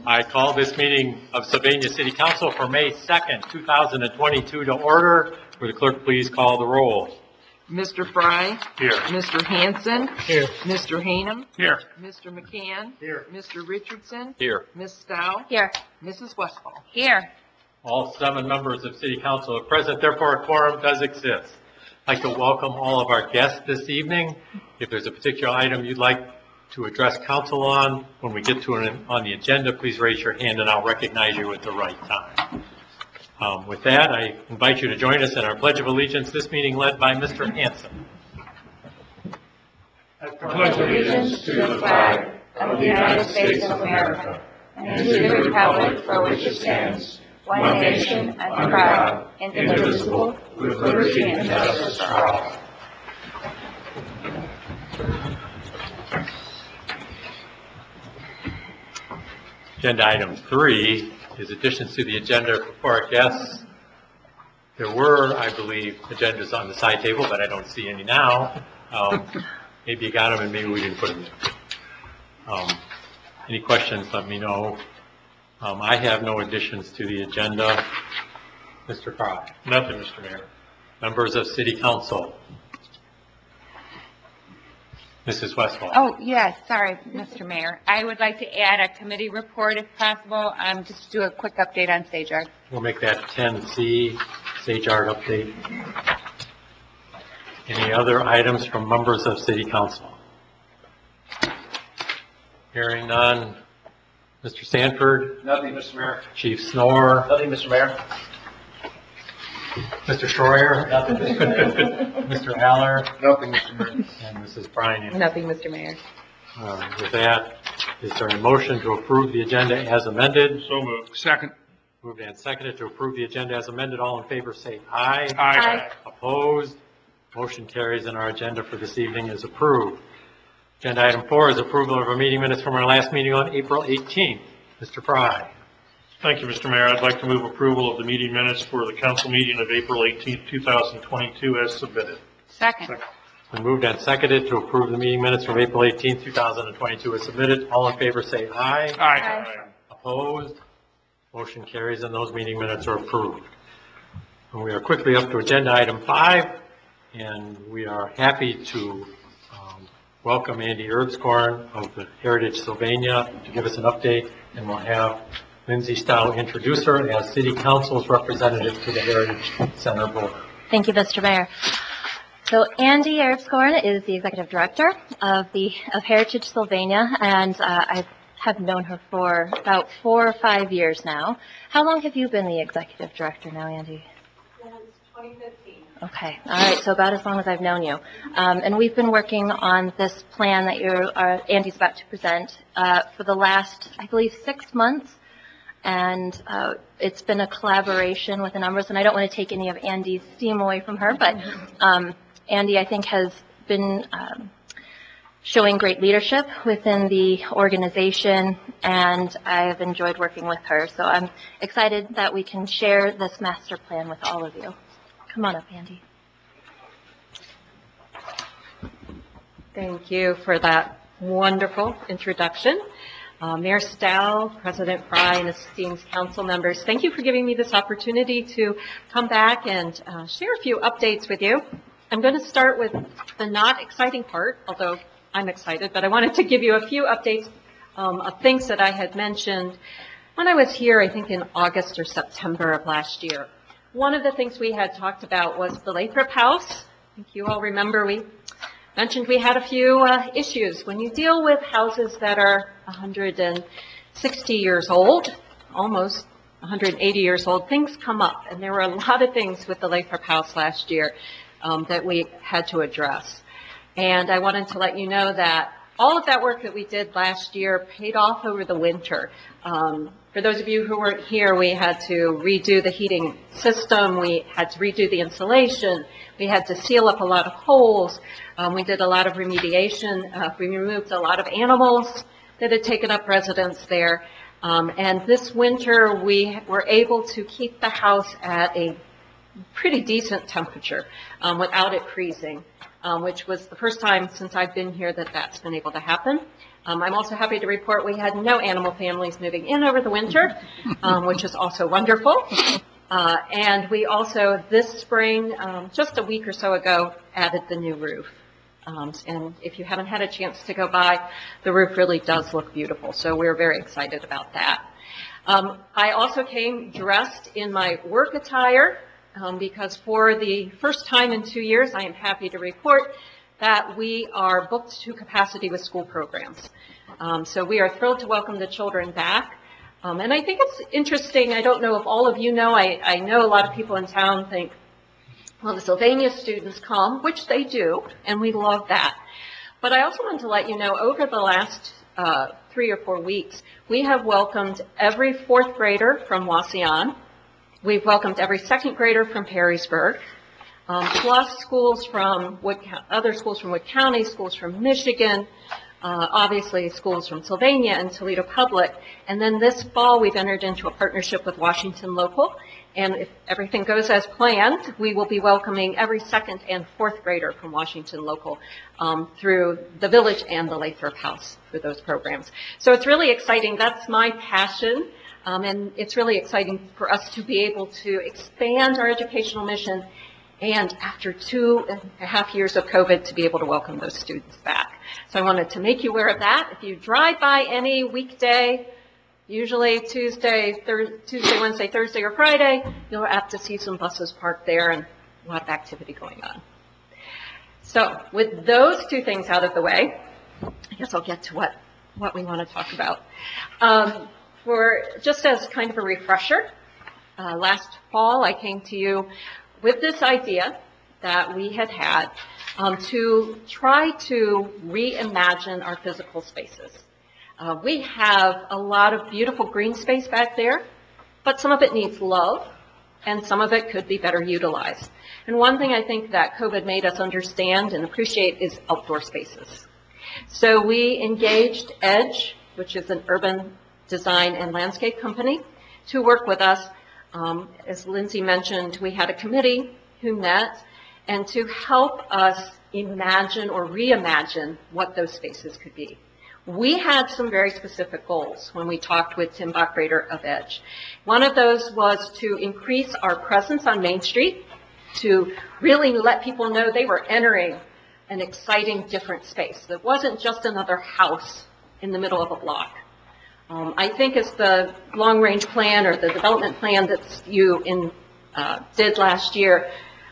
I call this meeting of Sylvania City Council for May 2nd, 2022 to order. Will the clerk please call the roll? Mr. Fry? Here. Mr. Hanson? Here. Mr. Hanum? Here. Mr. McCann? Here. Mr. Richardson? Here. Ms. Stowe? Here. Mrs. Westphal? Here. All 7 members of City Council are present, therefore a quorum does exist. I'd like to welcome all of our guests this evening. If there's a particular item you'd like to address council on, when we get to it on the agenda, please raise your hand and I'll recognize you at the right time. With that, I invite you to join us in our Pledge of Allegiance, this meeting led by Mr. Hanson. I pledge allegiance to the flag of the United States of America and to the republic for which it stands, one nation under God, indivisible, with liberty and justice for all. Agenda item 3 is additions to the agenda for our guests. There were, I believe, agendas on the side table, but I don't see any now. Maybe you got them and maybe we didn't put them in. Any questions, let me know. I have no additions to the agenda. Mr. Fry? Nothing, Mr. Mayor. Members of City Council? Mrs. Westphal? Oh, yes, sorry, Mr. Mayor. I would like to add a committee report if possible, just to do a quick update on Sage Art. We'll make that 10C, Sage Art update. Any other items from members of City Council? Hearing none. Mr. Sanford? Nothing, Mr. Mayor. Chief Snore? Nothing, Mr. Mayor. Mr. Schroyer? Nothing, Mr. Mayor. Mr. Aller? Nothing, Mr. Mayor. And Mrs. Bryan? Nothing, Mr. Mayor. With that, is there a motion to approve the agenda as amended? So moved. Second. Moved and seconded to approve the agenda as amended. All in favor say aye. Aye. Opposed? Motion carries and our agenda for this evening is approved. Agenda item 4 is approval of our meeting minutes from our last meeting on April 18th. Mr. Fry? Thank you, Mr. Mayor. I'd like to move approval of the meeting minutes for the council meeting of April 18th, 2022 as submitted. Second. Been moved and seconded to approve the meeting minutes from April 18th, 2022 as submitted. All in favor say aye. Aye. Opposed? Motion carries and those meeting minutes are approved. And we are quickly up to agenda item 5, and we are happy to welcome Andy Erbskorn of the Heritage Sylvania to give us an update, and we'll have Lindsay Stowe introduce her as City Council's representative to the Heritage Center Board. Thank you, Mr. Mayor. So Andy Erbskorn is the Executive Director of Heritage Sylvania, and I have known her for about 4 or 5 years now. How long have you been the Executive Director now, Andy? Since 2015. Okay. All right. So about as long as I've known you. And we've been working on this plan that Andy's about to present for the last, I believe, 6 months. And it's been a collaboration with a number of us, and I don't want to take any of Andy's steam away from her, but Andy, I think, has been showing great leadership within the organization, and I've enjoyed working with her. So I'm excited that we can share this master plan with all of you. Come on up, Andy. Thank you for that wonderful introduction. Mayor Stowe, President Fry, and esteemed council members, thank you for giving me this opportunity to come back and share a few updates with you. I'm going to start with the not exciting part, although I'm excited, but I wanted to give you a few updates of things that I had mentioned when I was here, I think in August or September of last year. One of the things we had talked about was the Lathrop House. I think you all remember we mentioned we had a few issues. When you deal with houses that are 160 years old, almost 180 years old, things come up. And there were a lot of things with the Lathrop House last year that we had to address. And I wanted to let you know that all of that work that we did last year paid off over the winter. For those of you who weren't here, we had to redo the heating system. We had to redo the insulation. We had to seal up a lot of holes. We did a lot of remediation. We removed a lot of animals that had taken up residence there. And this winter, we were able to keep the house at a pretty decent temperature without it freezing, which was the first time since I've been here that that's been able to happen. I'm also happy to report we had no animal families moving in over the winter, which is also wonderful. And we also, this spring, just a week or so ago, added the new roof. And if you haven't had a chance to go by, the roof really does look beautiful. So we're very excited about that. I also came dressed in my work attire because for the first time in 2 years, I am happy to report that we are booked to capacity with school programs. So we are thrilled to welcome the children back. And I think it's interesting, I don't know if all of you know, I know a lot of people in town think, well, the Sylvania students come, which they do, and we love that. But I also want to let you know, over the last 3 or 4 weeks, we have welcomed every 4th grader from Wauseon. We've welcomed every 2nd grader from Perrysburg, plus schools from other schools from Wood County, schools from Michigan, obviously schools from Sylvania and Toledo Public. And then this fall, we've entered into a partnership with Washington Local. And if everything goes as planned, we will be welcoming every 2nd and 4th grader from Washington Local through the Village and the Lathrop House for those programs. So it's really exciting. That's my passion. And it's really exciting for us to be able to expand our educational mission, and after 2.5 years of COVID, to be able to welcome those students back. So I wanted to make you aware of that. If you drive by any weekday, usually Tuesday, Wednesday, Thursday, or Friday, you'll have to see some buses parked there and a lot of activity going on. So with those 2 things out of the way, I guess I'll get to what we want to talk about. Just as kind of a refresher, last fall I came to you with this idea that we had to try to reimagine our physical spaces. We have a lot of beautiful green space back there, but some of it needs love, and some of it could be better utilized. And one thing I think that COVID made us understand and appreciate is outdoor spaces. So we engaged EDGE, which is an urban design and landscape company, to work with us. As Lindsay mentioned, we had a committee who met and to help us imagine or reimagine what those spaces could be. We had some very specific goals when we talked with Tim Bachrader of EDGE. One of those was to increase our presence on Main Street, to really let people know they were entering an exciting, different space. That wasn't just another house in the middle of a block. I think as the long-range plan or the development plan that you did last year,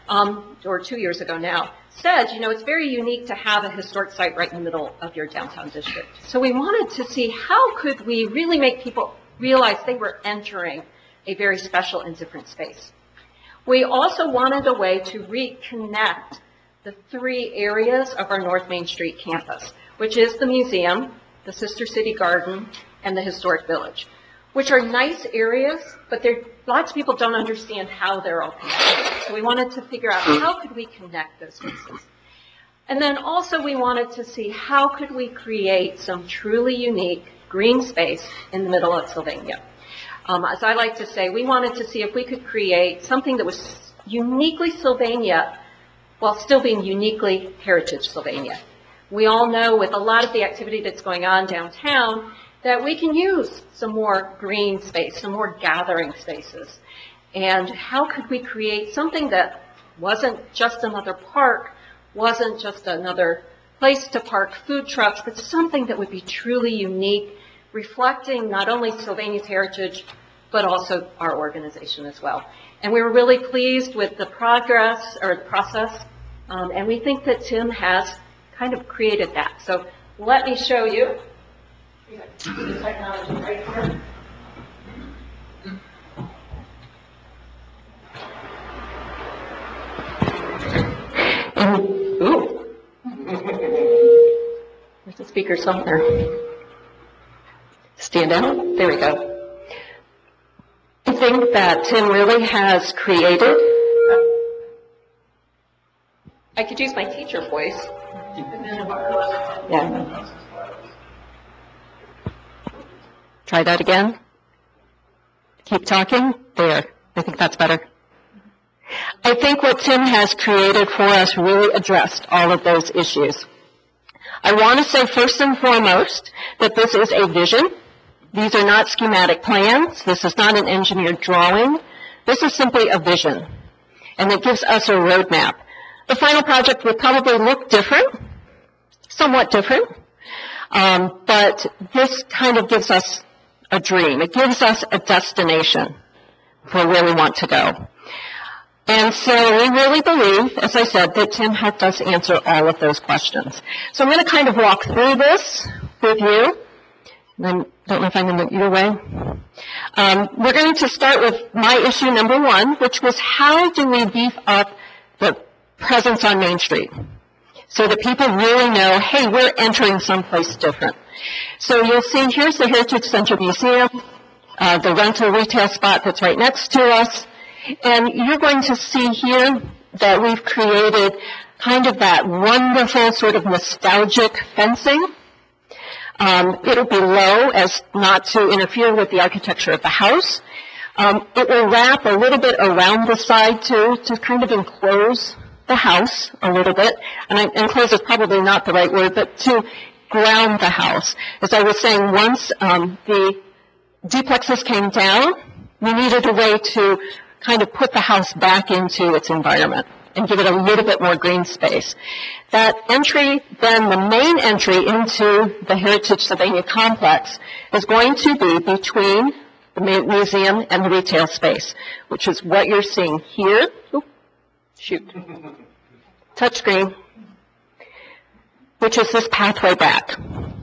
or 2 years ago now, said, it's very unique to have a historic site right in the middle of your downtown district. So we wanted to see how could we really make people realize they were entering a very special and different space. We also wanted a way to reconnect the 3 areas of our North Main Street campus, which is the museum, the Sister City Garden, and the Historic Village, which are nice areas, but lots of people don't understand how they're all connected. So we wanted to figure out how could we connect those spaces. And then also we wanted to see how could we create some truly unique green space in the middle of Sylvania. As I like to say, we wanted to see if we could create something that was uniquely Sylvania while still being uniquely Heritage Sylvania. We all know with a lot of the activity that's going on downtown that we can use some more green space, some more gathering spaces. And how could we create something that wasn't just another park, wasn't just another place to park food trucks, but something that would be truly unique, reflecting not only Sylvania's heritage, but also our organization as well. And we were really pleased with the progress or the process, and we think that Tim has kind of created that. So let me show you. We have the technology right here. Ooh. There's a speaker somewhere. Stand out. There we go. I think that Tim really has created. I could use my teacher voice. Yeah. Try that again. Keep talking. There. I think that's better. I think what Tim has created for us really addressed all of those issues. I want to say first and foremost that this is a vision. These are not schematic plans. This is not an engineered drawing. This is simply a vision, and it gives us a roadmap. The final project will probably look different, somewhat different, but this kind of gives us a dream. It gives us a destination for where we want to go. And so we really believe, as I said, that Tim does answer all of those questions. So I'm going to kind of walk through this with you. And I don't know if I'm in your way. We're going to start with my issue number 1, which was how do we beef up the presence on Main Street so that people really know, hey, we're entering someplace different. So you'll see here's the Heritage Center Museum, the rental retail spot that's right next to us. And you're going to see here that we've created kind of that wonderful sort of nostalgic fencing. It'll be low as not to interfere with the architecture of the house. It will wrap a little bit around the side too to kind of enclose the house a little bit. And enclose is probably not the right word, but to ground the house. As I was saying, once the duplexes came down, we needed a way to kind of put the house back into its environment and give it a little bit more green space. That entry, then the main entry into the Heritage Sylvania complex is going to be between the museum and the retail space, which is what you're seeing here. Oop, shoot. Touchscreen. Which is this pathway back.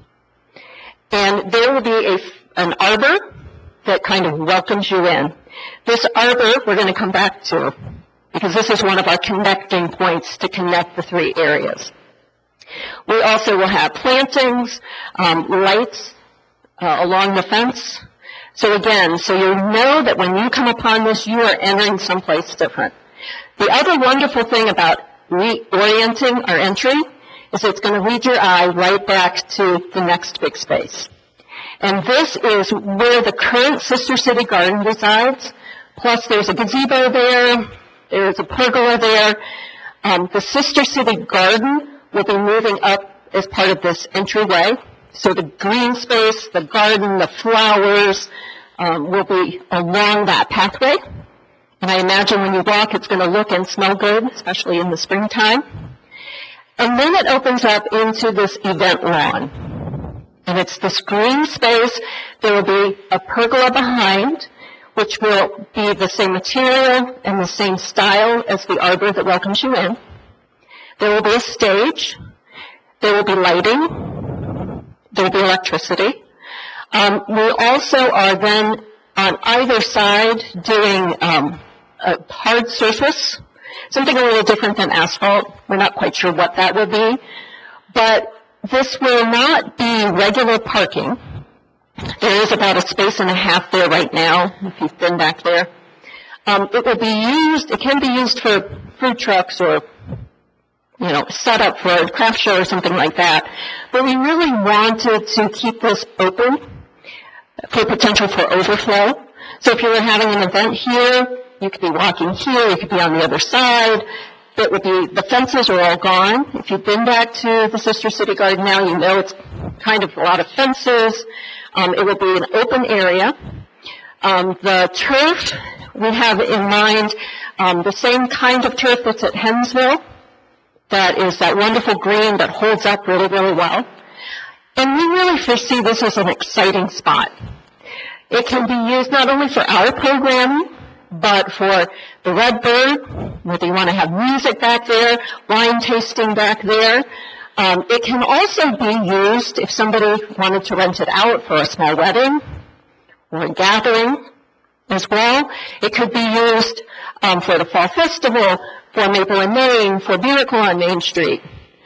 And there will be an arbor that kind of welcomes you in. This arbor we're going to come back to because this is one of our connecting points to connect the 3 areas. We also will have plantings, lights along the fence. So again, so you know that when you come upon this, you are entering someplace different. The other wonderful thing about reorienting our entry is it's going to lead your eye right back to the next big space. And this is where the current Sister City Garden resides. Plus there's a gazebo there. There's a pergola there. The Sister City Garden will be moving up as part of this entryway. So the green space, the garden, the flowers will be along that pathway. And I imagine when you walk, it's going to look and smell good, especially in the springtime. And then it opens up into this event lawn. And it's this green space. There will be a pergola behind, which will be the same material and the same style as the arbor that welcomes you in. There will be a stage. There will be lighting. There will be electricity. We also are then on either side doing a hard surface, something a little different than asphalt. We're not quite sure what that will be. But this will not be regular parking. There is about a space and a half there right now, if you've been back there. It will be used, it can be used for food trucks or, set up for a craft show or something like that. But we really wanted to keep this open for potential for overflow. So if you were having an event here, you could be walking here, you could be on the other side. It would be, the fences are all gone. If you've been back to the Sister City Garden now, you know it's kind of a lot of fences. It will be an open area. The turf, we have in mind the same kind of turf that's at Hensville. That is that wonderful green that holds up really, really well. And we really foresee this as an exciting spot. It can be used not only for our programming, but for the Redbird, whether you want to have music back there, wine tasting back there. It can also be used if somebody wanted to rent it out for a small wedding or a gathering as well. It could be used for the Fall Festival, for Maple and Main, for Miracle on Main Street.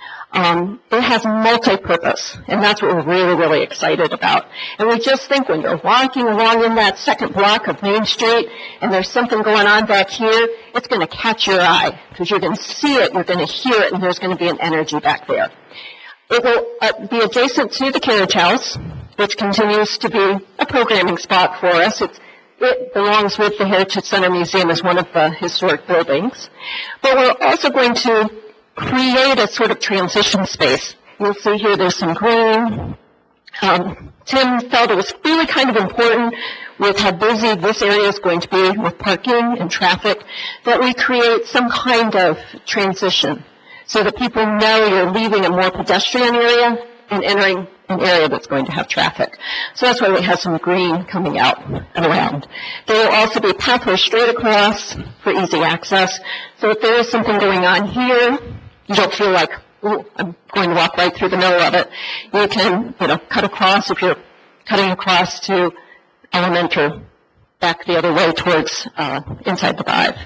It has multi-purpose, and that's what we're really, really excited about. And we just think when you're walking along in that second block of Main Street and there's something going on back here, it's going to catch your eye because you're going to see it, you're going to hear it, and there's going to be an energy back there. It will be adjacent to the carriage house, which continues to be a programming spot for us. It belongs with the Heritage Center Museum as one of the historic buildings. But we're also going to create a sort of transition space You'll see here there's some green. Tim felt it was really kind of important with how busy this area is going to be with parking and traffic that we create some kind of transition so that people know you're leaving a more pedestrian area and entering an area that's going to have traffic. So that's why we have some green coming out and around. There will also be pathways straight across for easy access. So if there is something going on here, you don't feel like, ooh, I'm going to walk right through the middle of it. You can, cut across if you're cutting across to Element or back the other way towards inside the 5.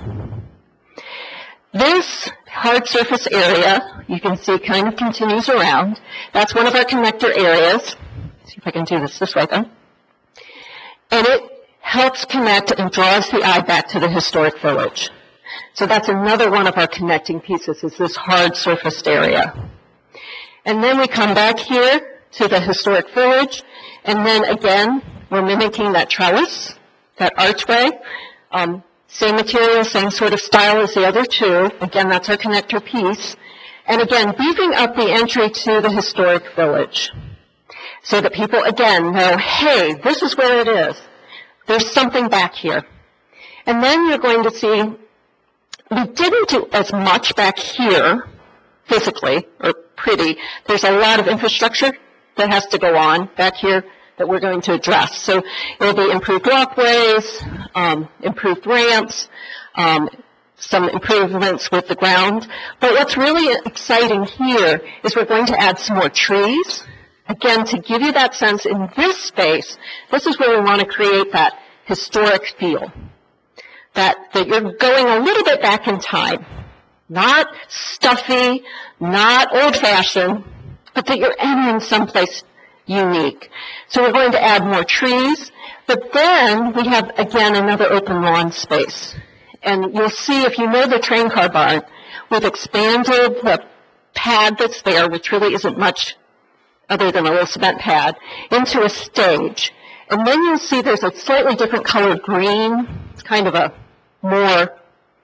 This hard surface area, you can see, kind of continues around. That's one of our connector areas. See if I can do this way, though. And it helps connect and draws the eye back to the historic village. So that's another one of our connecting pieces, is this hard surfaced area. And then we come back here to the historic village, and then again, we're mimicking that trellis, that archway. Same material, same sort of style as the other two. Again, that's our connector piece. And again, beefing up the entry to the historic village so that people, again, know, hey, this is where it is. There's something back here. And then you're going to see, we didn't do as much back here physically, or pretty. There's a lot of infrastructure that has to go on back here that we're going to address. So it will be improved walkways, improved ramps, some improvements with the ground. But what's really exciting here is we're going to add some more trees. Again, to give you that sense in this space, this is where we want to create that historic feel. That you're going a little bit back in time. Not stuffy, not old-fashioned, but that you're entering someplace unique. So we're going to add more trees, but then we have, again, another open lawn space. And you'll see, if you know the train car barn, we've expanded the pad that's there, which really isn't much other than a little cement pad, into a stage. And then you'll see there's a slightly different colored green. It's kind of a more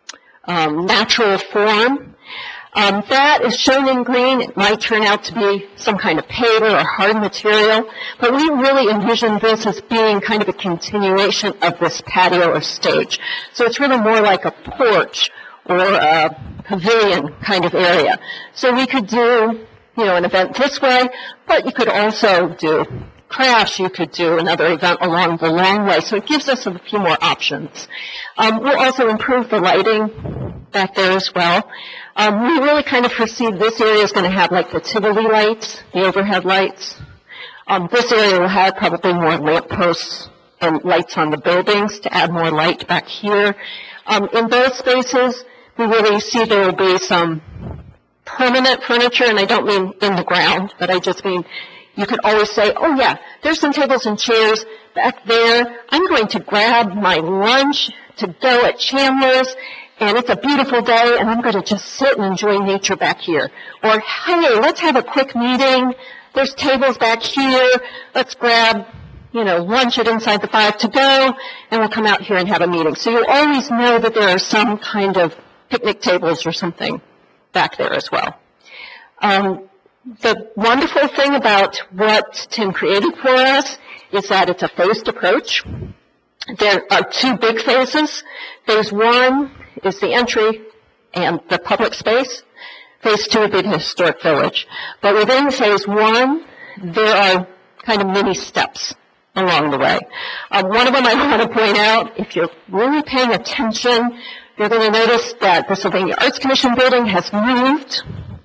natural form. That is shown in green. It might turn out to be some kind of paver or hard material, but we really envision this as being kind of a continuation of this patio or stage. So it's really more like a porch or a pavilion kind of area. So we could do, an event this way, but you could also do crafts. You could do another event along the long way. So it gives us a few more options. We'll also improve the lighting back there as well. We really kind of foresee this area is going to have like the Tivoli lights, the overhead lights. This area will have probably more lamp posts and lights on the buildings to add more light back here. In those spaces, we really see there will be some permanent furniture, and I don't mean in the ground, but I just mean you could always say, oh yeah, there's some tables and chairs back there. I'm going to grab my lunch to go at Chandler's, and it's a beautiful day, and I'm going to just sit and enjoy nature back here. Or, hey, let's have a quick meeting. There's tables back here. Let's grab, lunch at Inside the 5 to go, and we'll come out here and have a meeting. So you'll always know that there are some kind of picnic tables or something back there as well. The wonderful thing about what Tim created for us is that it's a phased approach. There are 2 big phases. Phase 1 is the entry and the public space. Phase 2 would be the historic village. But within phase 1, there are kind of mini steps along the way. One of them I want to point out, if you're really paying attention, you're going to notice that the Sylvania Arts Commission building has moved,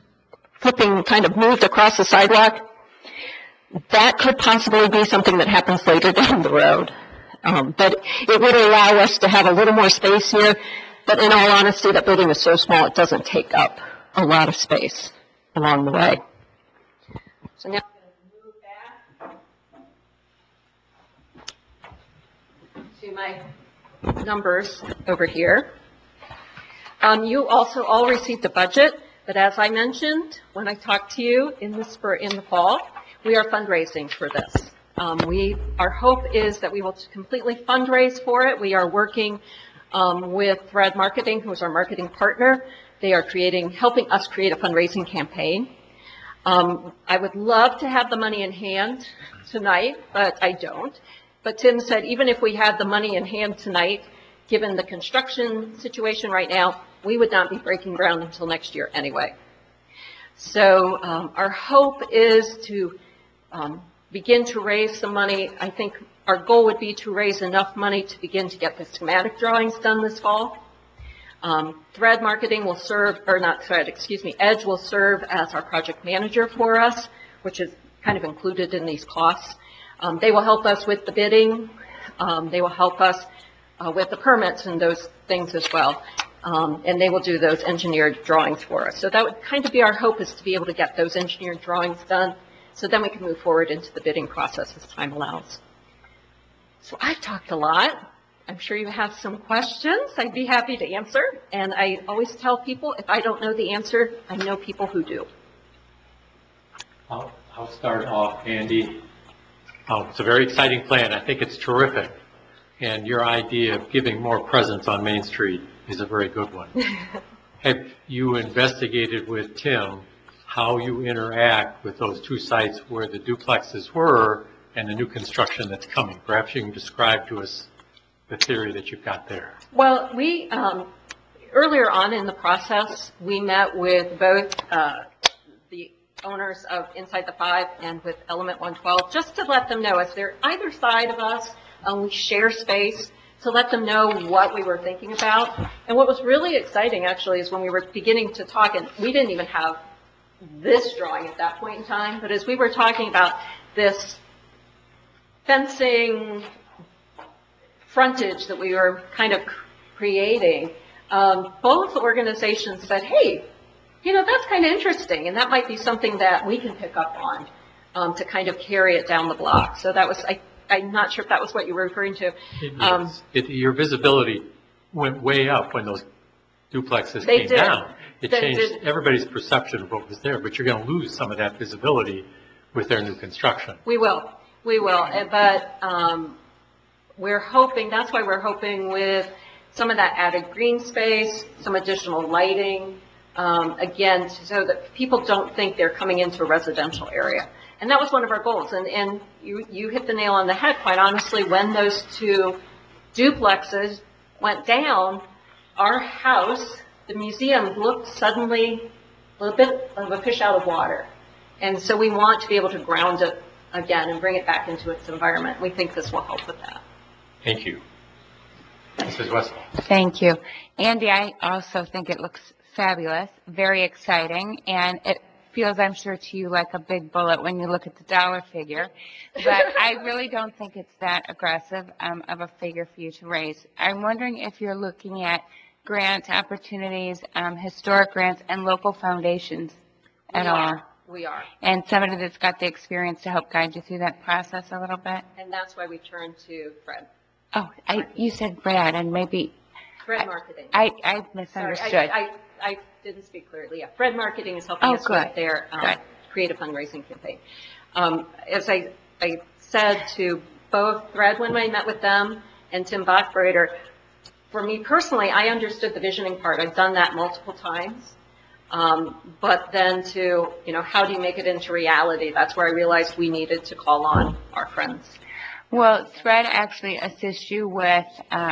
moved across the sidewalk. That could possibly be something that happens later down the road. But it would allow us to have a little more space here. But in all honesty, that building is so small, it doesn't take up a lot of space along the way. So now I'm going to move back to my numbers over here. You also all received a budget, but as I mentioned when I talked to you in the fall, we are fundraising for this. Our hope is that we will completely fundraise for it. We are working with Thread Marketing, who is our marketing partner. They are helping us create a fundraising campaign. I would love to have the money in hand tonight, but I don't. But Tim said even if we had the money in hand tonight, given the construction situation right now, we would not be breaking ground until next year anyway. So our hope is to begin to raise some money. I think our goal would be to raise enough money to begin to get the schematic drawings done this fall. Thread Marketing will serve, or not Thread, excuse me, Edge will serve as our project manager for us, which is kind of included in these costs. They will help us with the bidding. They will help us with the permits and those things as well. And they will do those engineered drawings for us. So that would kind of be our hope, is to be able to get those engineered drawings done, so then we can move forward into the bidding process as time allows. So I've talked a lot. I'm sure you have some questions. I'd be happy to answer. And I always tell people, if I don't know the answer, I know people who do. I'll start off, Andy. It's a very exciting plan. I think it's terrific. And your idea of giving more presence on Main Street is a very good one. Have you investigated with Tim how you interact with those two sites where the duplexes were and the new construction that's coming? Perhaps you can describe to us the theory that you've got there. Well, we, earlier on in the process, we met with both the owners of Inside the Five and with Element 112, just to let them know, as they're either side of us, we share space, to let them know what we were thinking about. And what was really exciting, actually, is when we were beginning to talk, and we didn't even have this drawing at that point in time, but as we were talking about this fencing frontage that we were kind of creating, both organizations said, hey, you know, that's kind of interesting, and that might be something that we can pick up on to kind of carry it down the block. So that was, I'm not sure if that was what you were referring to. Your visibility went way up when those duplexes They came did. down. It They changed did. everybody's perception of what was there, but you're going to lose some of that visibility with their new construction. We will, but we're hoping, that's why we're hoping with some of that added green space, some additional lighting, again, so that people don't think they're coming into a residential area. And that was one of our goals. And you hit the nail on the head, quite honestly. When those two duplexes went down, our house, the museum, looked suddenly a little bit of a fish out of water. And so we want to be able to ground it again and bring it back into its environment. We think this will help with that. Thank you. Mrs. Westphal. Thank you. Andy, I also think it looks fabulous, very exciting, and it feels, I'm sure, to you like a big bullet when you look at the dollar figure. But I really don't think it's that aggressive of a figure for you to raise. I'm wondering if you're looking at grant opportunities, historic grants, and local foundations at all. We are. And somebody that's got the experience to help guide you through that process a little bit? And that's why we turned to Fred. Oh, you said Brad, and maybe Fred Marketing. I misunderstood. Sorry, I didn't speak clearly. Yeah, Fred Marketing is helping us good. with their Good. creative fundraising campaign. As I said to both Thread when I met with them and Tim Bachbrader, for me personally, I understood the visioning part. I've done that multiple times. But then to, you know, how do you make it into reality? That's where I realized we needed to call on our friends. Well, Thread actually assists you with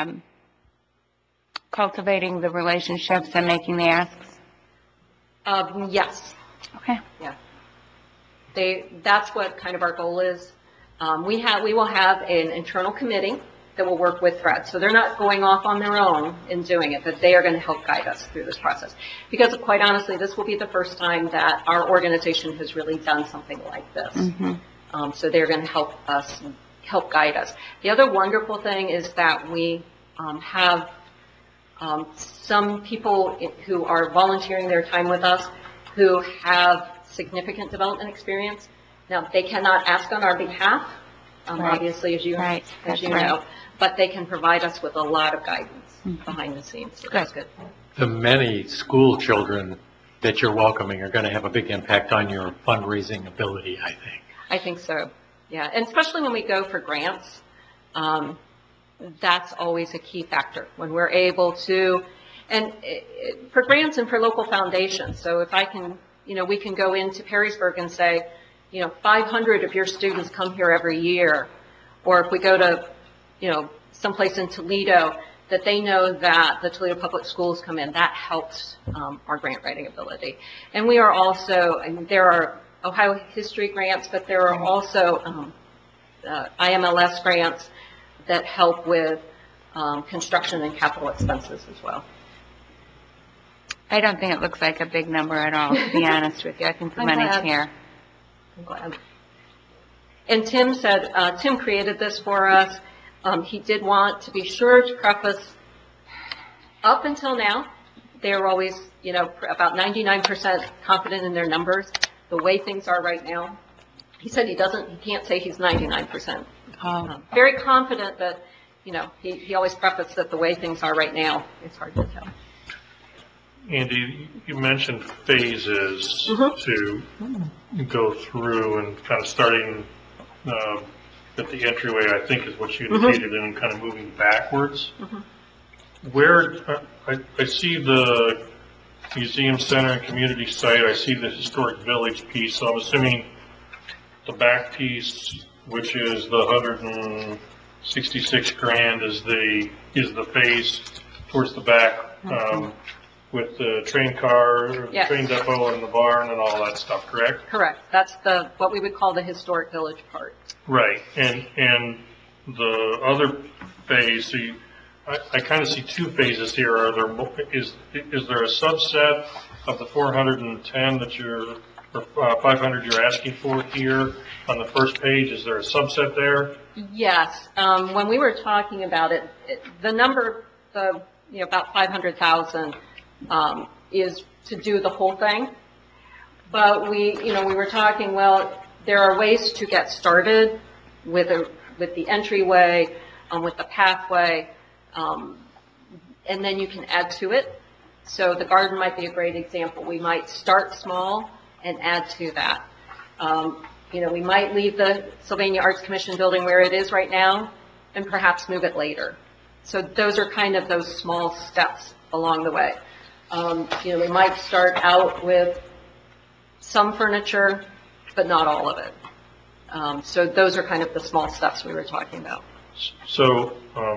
cultivating the relationships and making the asks? Yes. Okay. Yeah. That's what kind of our goal is. We will have an internal committee that will work with Thread. So they're not going off on their own in doing it, but they are going to help guide us through this process. Because quite honestly, this will be the first time that our organization has really done something like this. Mm-hmm. So they're going to help guide us. The other wonderful thing is that we have some people who are volunteering their time with us who have significant development experience. Now, they cannot ask on our behalf, Right. obviously, as you That's know, right. but they can provide us with a lot of guidance behind the scenes. So that's good. The many school children that you're welcoming are going to have a big impact on your fundraising ability, I think. I think so, yeah. And especially when we go for grants, that's always a key factor when we're able to, and for grants and for local foundations. So if I can, we can go into Perrysburg and say, 500 of your students come here every year. Or if we go to, someplace in Toledo, that they know that the Toledo Public Schools come in, that helps our grant writing ability. And we are also, there are Ohio History grants, but there are also IMLS grants that help with construction and capital expenses as well. I don't think it looks like a big number at all, to be honest with you. I think the I'm money's glad. here. I'm glad. And Tim said, Tim created this for us. He did want to be sure to preface, up until now, they were always, about 99% confident in their numbers. The way things are right now, he said he can't say he's 99%. Very confident, but, he always prefaced that the way things are right now, it's hard to tell. Andy, you mentioned phases to go through and kind of starting at the entryway, I think is what you indicated, and kind of moving backwards. Where, I see the museum center and community site, I see the historic village piece, so I'm assuming the back piece, which is the 166 grand, is the phase towards the back, with the train car, Yes. train depot and the barn and all that stuff, correct? Correct. That's what we would call the historic village part. Right, and the other phase, so I kind of see two phases here. Is there a subset of the 410 that or 500 you're asking for here on the first page? Is there a subset there? Yes. When we were talking about it, the number, about 500,000 is to do the whole thing. But we were talking, well, there are ways to get started with the entryway, with the pathway, and then you can add to it. So the garden might be a great example. We might start small and add to that. We might leave the Sylvania Arts Commission building where it is right now and perhaps move it later. So those are kind of those small steps along the way. We might start out with some furniture, but not all of it. So those are kind of the small steps we were talking about. So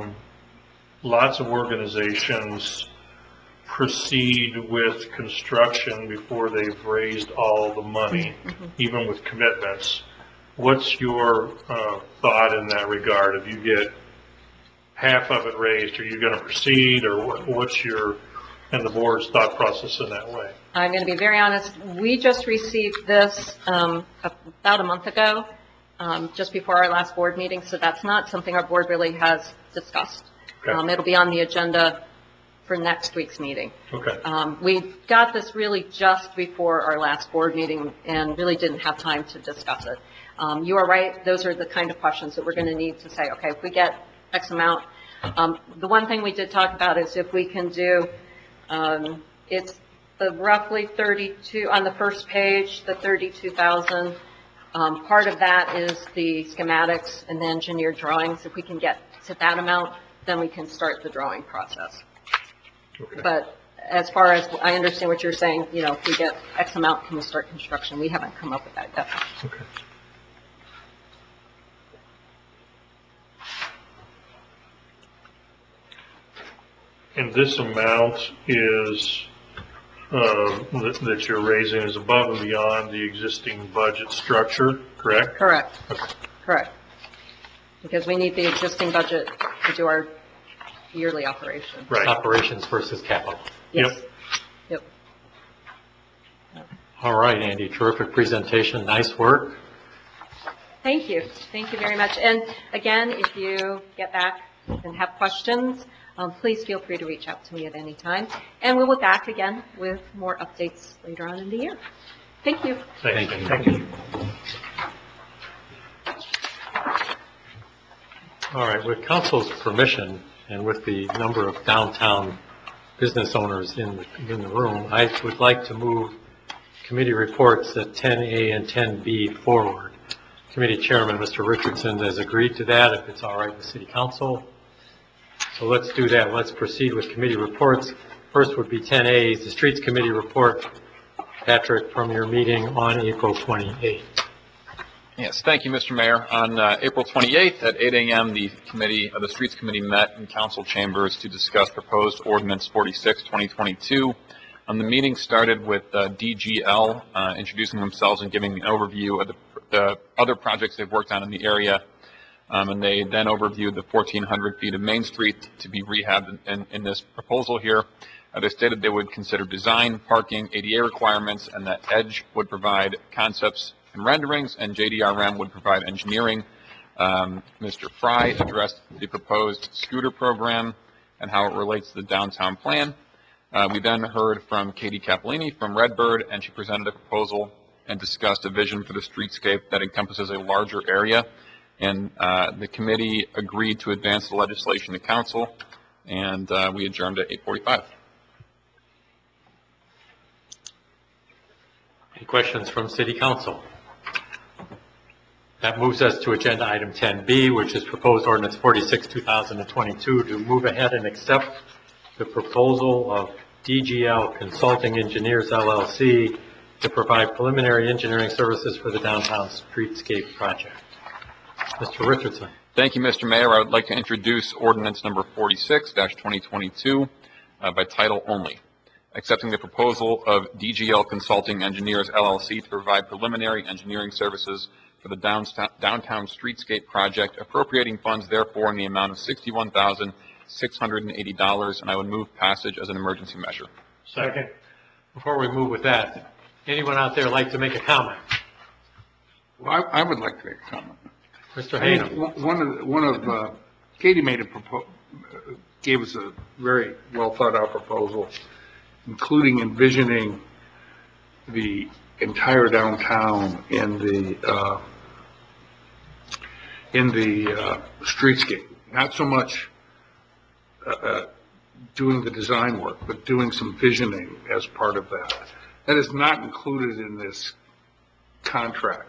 lots of organizations proceed with construction before they've raised all the money, even with commitments. What's your thought in that regard? If you get half of it raised, are you going to proceed, or what's your and the board's thought process in that way? I'm going to be very honest. We just received this about a month ago, just before our last board meeting, so that's not something our board really has discussed. Okay. It'll be on the agenda for next week's meeting. Okay. We got this really just before our last board meeting and really didn't have time to discuss it. You are right. Those are the kind of questions that we're going to need to say, okay, if we get X amount. The one thing we did talk about is if we can do, it's the roughly 32, on the first page, the 32,000. Part of that is the schematics and the engineered drawings. If we can get to that amount, then we can start the drawing process. Okay. But as far as, I understand what you're saying, if we get X amount, can we start construction? We haven't come up with that yet. Okay. And this amount is, that you're raising is above and beyond the existing budget structure, correct? Correct. Okay. Correct. Because we need the existing budget to do our yearly operation. Right. Operations versus capital. Yes. Yep. All right, Andy, terrific presentation, nice work. Thank you. Thank you very much. And again, if you get back and have questions, please feel free to reach out to me at any time. And we'll be back again with more updates later on in the year. Thank you. Thank you. Thank you. All right, with council's permission and with the number of downtown business owners in the room, I would like to move committee reports at 10A and 10B forward. Committee Chairman, Mr. Richardson, has agreed to that, if it's all right with City Council. So let's do that. Let's proceed with committee reports. First would be 10A, the Streets Committee report Patrick, from your meeting on April 28th. Yes, thank you, Mr. Mayor. On April 28th at 8 a.m., the Streets Committee met in council chambers to discuss proposed ordinance 46, 2022. The meeting started with DGL introducing themselves and giving an overview of the other projects they've worked on in the area. And they then overviewed the 1,400 feet of Main Street to be rehabbed in this proposal here. They stated they would consider design, parking, ADA requirements, and that EDGE would provide concepts and renderings, and JDRM would provide engineering. Mr. Fry addressed the proposed scooter program and how it relates to the downtown plan. We then heard from Katie Capolini from Redbird, and she presented a proposal and discussed a vision for the streetscape that encompasses a larger area. And the committee agreed to advance the legislation to council, and we adjourned at 8:45. Any questions from City Council? That moves us to agenda item 10B, which is proposed ordinance 46, 2022, to move ahead and accept the proposal of DGL Consulting Engineers LLC to provide preliminary engineering services for the downtown streetscape project. Mr. Richardson. Thank you, Mr. Mayor. I would like to introduce ordinance number 46-2022 by title only, accepting the proposal of DGL Consulting Engineers LLC to provide preliminary engineering services for the downtown streetscape project, appropriating funds therefore in the amount of $61,680, and I would move passage as an emergency measure. Second. Before we move with that, anyone out there like to make a comment? Well, I would like to make a comment. Mr. Hayden. Katie gave us a very well thought out proposal, including envisioning the entire downtown in the streetscape. Not so much doing the design work, but doing some visioning as part of that. That is not included in this contract.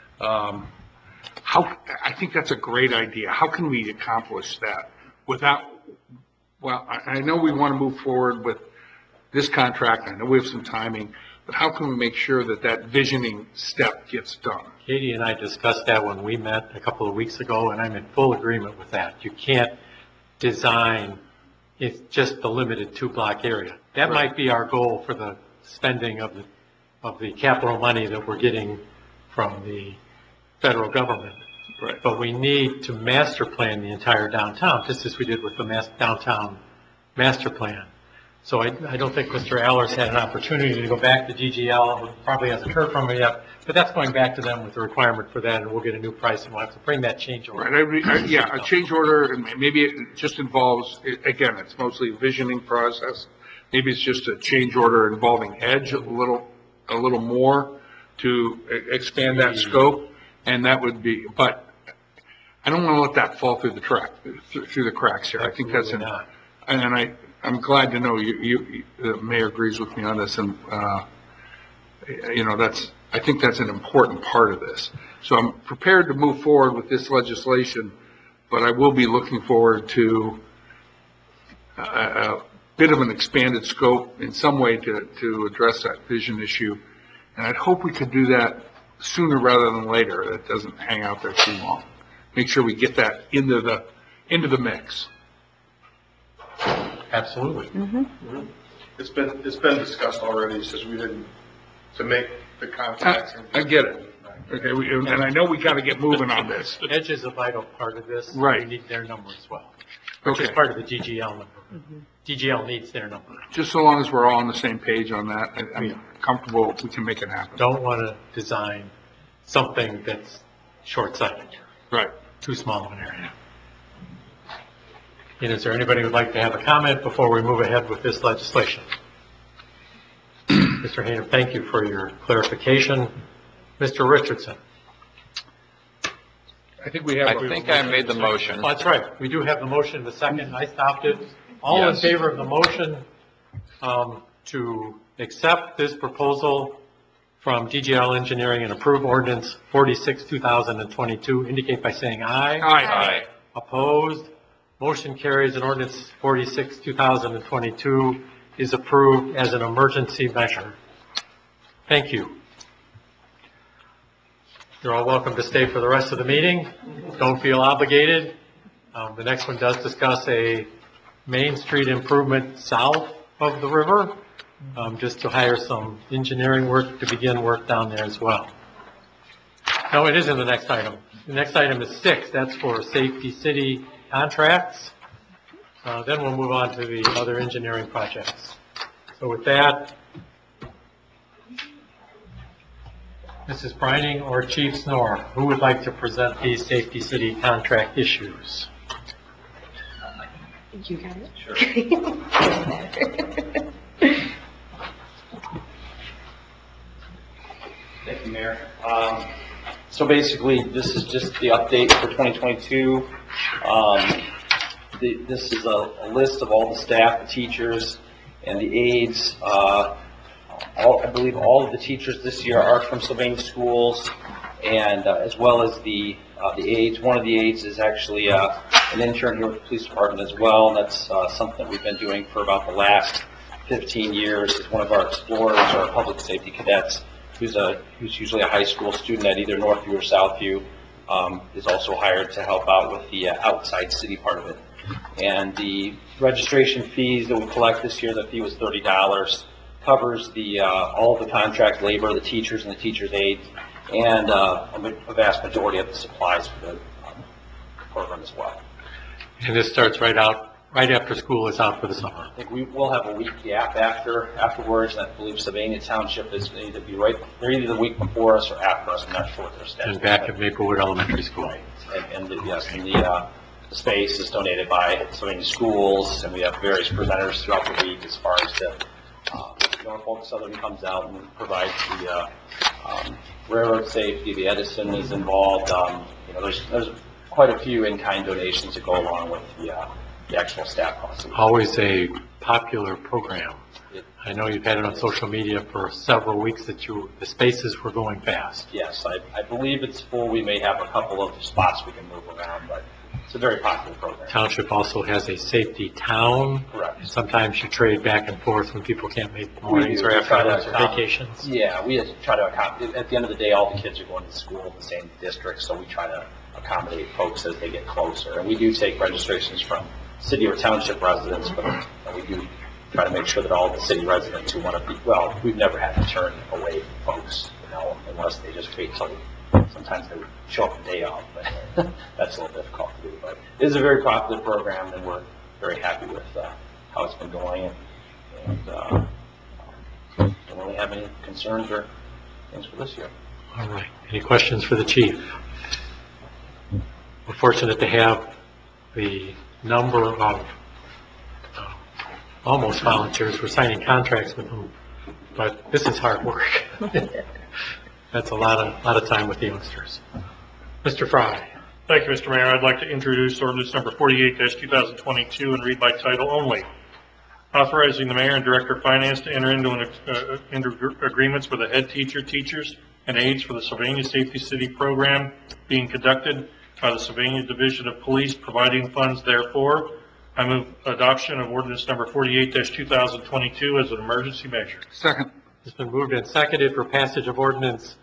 I think that's a great idea. How can we accomplish that without, well, I know we want to move forward with this contract. I know we have some timing, but how can we make sure that that visioning step gets done? Katie and I discussed that when we met a couple of weeks ago, and I'm in full agreement with that. You can't design it's just the limited 2-block area. That might be our goal for the spending of the capital money that we're getting from the federal government. Right. But we need to master plan the entire downtown, just as we did with the downtown master plan. So I don't think Mr. Allers had an opportunity to go back to DGL, probably hasn't heard from me yet, but that's going back to them with the requirement for that, and we'll get a new price, and we'll have to bring that change order. Right. Yeah, a change order, and maybe it just involves, again, it's mostly a visioning process. Maybe it's just a change order involving EDGE a little more to expand that scope, and that would be, but I don't want to let that fall through the cracks here. I think that's not. And I'm glad to know the mayor agrees with me on this, and I think that's an important part of this. So I'm prepared to move forward with this legislation, but I will be looking forward to a bit of an expanded scope in some way to address that vision issue, and I'd hope we could do that sooner rather than later. That doesn't hang out there too long. Make sure we get that into the mix. Absolutely. Mm-hmm. It's been discussed already, since we didn't, to make the contacts. I get it. Okay, and I know we got to get moving on this. EDGE is a vital part of this. Right. We need their number as well, which is part of the DGL number. Mm-hmm. DGL needs their number. Just so long as we're all on the same page on that, I'm comfortable we can make it happen. Don't want to design something that's short-sighted. Right. Too small of an area. And is there anybody who would like to have a comment before we move ahead with this legislation? Mr. Hayden, thank you for your clarification. Mr. Richardson. I think I made the motion. Oh, that's right. We do have the motion, the second. I stopped it. All Yes. in favor of the motion to accept this proposal from DGL Engineering and approve ordinance 46, 2022, indicate by saying aye. Aye. Opposed? Motion carries, and ordinance 46, 2022 is approved as an emergency measure. Thank you. You're all welcome to stay for the rest of the meeting. Don't feel obligated. The next one does discuss a Main Street improvement south of the river, just to hire some engineering work to begin work down there as well. No, it isn't the next item. The next item is 6. That's for Safety City contracts. Then we'll move on to the other engineering projects. So with that, Mrs. Brining or Chief Snorer, who would like to present these Safety City contract issues? You got it? Sure. Thank you, Mayor. So basically, this is just the update for 2022. This is a list of all the staff, the teachers, and the aides. I believe all of the teachers this year are from Sylvania schools, and as well as the aides. One of the aides is actually an intern here with the police department as well. That's something that we've been doing for about the last 15 years. Is one of our explorers, our public safety cadets, who's usually a high school student at either Northview or Southview, is also hired to help out with the outside city part of it. And the registration fees that we collect this year, the fee was $30. Covers the all of the contract labor, the teachers and the teachers' aides, and a vast majority of the supplies for the program as well. And this starts right after school is out for the summer. I think we will have a week gap afterwards, and I believe Sylvania Township is either they're either the week before us or after us. I'm not sure what their schedule is. And back at Maplewood Elementary School. Right. And the space is donated by Sylvania Schools, and we have various presenters throughout the week as far as the Norfolk Southern comes out and provides the railroad safety. The Edison is involved. There's quite a few in-kind donations that go along with the actual staff costs. Always a popular program. I know you've had it on social media for several weeks that the spaces were going fast. Yes, I believe it's full. We may have a couple of spots we can move around, but it's a very popular program. Township also has a safety town. Correct. Sometimes you trade back and forth when people can't make mornings or afternoons or vacations. Yeah, we try to accommodate. At the end of the day, all the kids are going to school in the same district, so we try to accommodate folks as they get closer. And we do take registrations from city or township residents, but we do try to make sure that all the city residents who want to be, well, we've never had to turn away folks, unless they just wait till sometimes they show up the day off, but that's a little difficult to do. But it is a very popular program, and we're very happy with how it's been going, and don't really have any concerns or things for this year. All right. Any questions for the chief? We're fortunate to have the number of almost volunteers. We're signing contracts with them, but this is hard work. That's a lot of time with the youngsters. Mr. Fry. Thank you, Mr. Mayor. I'd like to introduce ordinance number 48-2022 and read by title only. Authorizing the mayor and director of finance to enter into agreements with the head teacher, teachers, and aides for the Sylvania Safety City program being conducted by the Sylvania Division of Police, providing funds therefore. I move adoption of ordinance number 48-2022 as an emergency measure. Second. It's been moved and seconded for passage of ordinance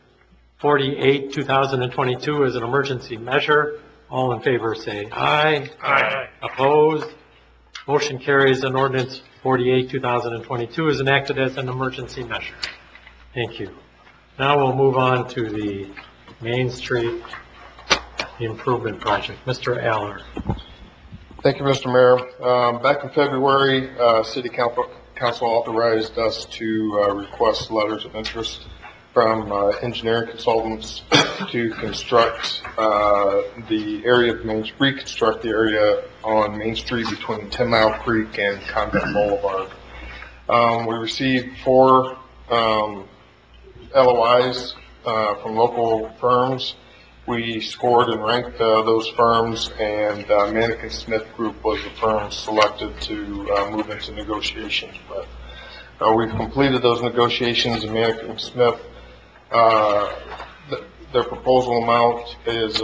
48-2022 as an emergency measure. All in favor say aye. Aye. Opposed? Motion carries, and ordinance 48-2022 is enacted as an emergency measure. Thank you. Now we'll move on to the Main Street Improvement Project. Mr. Aller. Thank you, Mr. Mayor. Back in February, City Council authorized us to request letters of interest from engineering consultants to construct the area of reconstruct the area on Main Street between 10 Mile Creek and Convent Boulevard. We received 4 LOIs from local firms. We scored and ranked those firms, and Manikin Smith Group was the firm selected to move into negotiations with. We've completed those negotiations, and Manikin Smith, their proposal amount is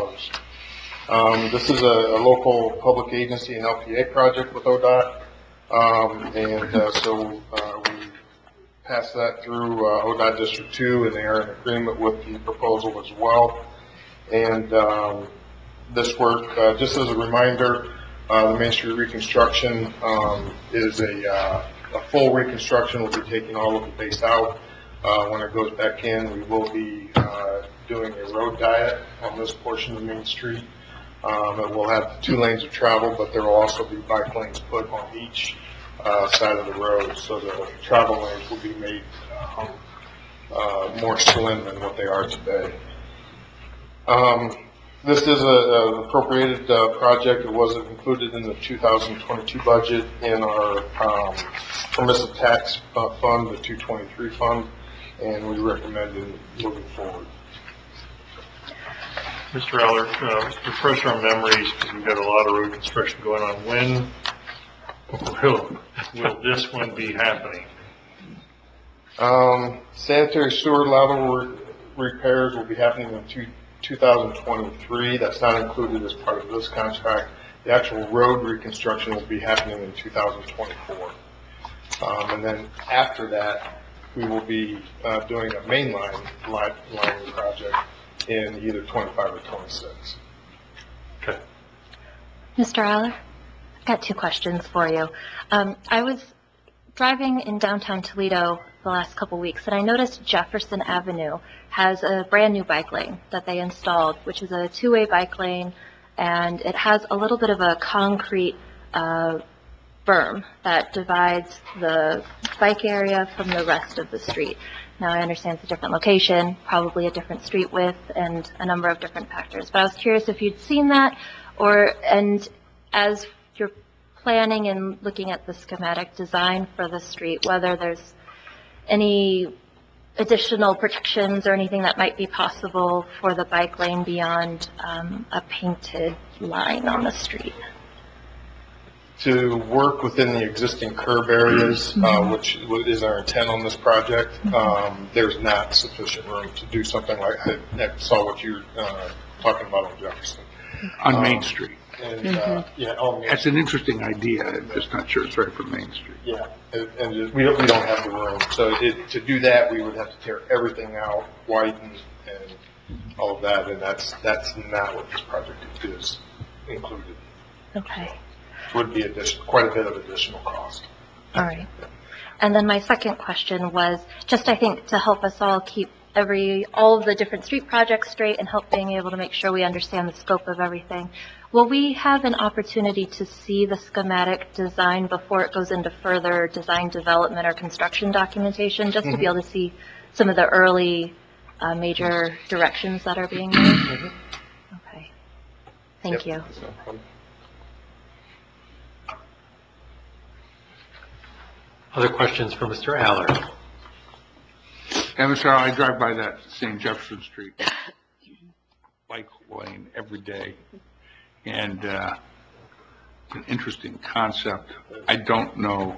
$107,652. This is a local public agency and LPA project with ODOT. So we passed that through ODOT District 2, and they are in agreement with the proposal as well. And this work, just as a reminder, the Main Street reconstruction is a full reconstruction. We'll be taking all of the base out. When it goes back in, we will be doing a road diet on this portion of Main Street. It will have 2 lanes of travel, but there will also be bike lanes put on each side of the road, so the travel lanes will be made more slim than what they are today. This is an appropriated project. It wasn't included in the 2022 budget in our permissive tax fund, the 223 fund, and we recommend it moving forward. Mr. Aller, refresh our memories, because we've got a lot of road construction going on. When will this one be happening? Sanitary sewer lateral repairs will be happening in 2023. That's not included as part of this contract. The actual road reconstruction will be happening in 2024. And then after that, we will be doing a main line project in either 25 or 26. Okay. Mr. Aller, I've got 2 questions for you. I was driving in downtown Toledo the last couple weeks, and I noticed Jefferson Avenue has a brand new bike lane that they installed, which is a 2-way bike lane, and it has a little bit of a concrete berm that divides the bike area from the rest of the street. Now, I understand it's a different location, probably a different street width, and a number of different factors, but I was curious if you'd seen that, and as you're planning and looking at the schematic design for the street, whether there's any additional protections or anything that might be possible for the bike lane beyond a painted line on the street. To work within the existing curb areas, which is our intent on this project, there's not sufficient room to do something like I saw what you're talking about on Jefferson. On Main Street. And, yeah, on Main That's an interesting idea. I'm just not sure it's right for Main Street. Yeah, and we don't have the room. So to do that, we would have to tear everything out, widen, and all of that, and that's not what this project is included. Okay. Would be quite a bit of additional cost. All right. And then my second question was just, I think, to help us all keep all of the different street projects straight and help being able to make sure we understand the scope of everything. Will we have an opportunity to see the schematic design before it goes into further design development or construction documentation, just to be able to see some of the early major directions that are being made? Okay. Thank you. Other questions for Mr. Aller? And Mr. I drive by that same Jefferson Street bike lane every day, and it's an interesting concept. I don't know.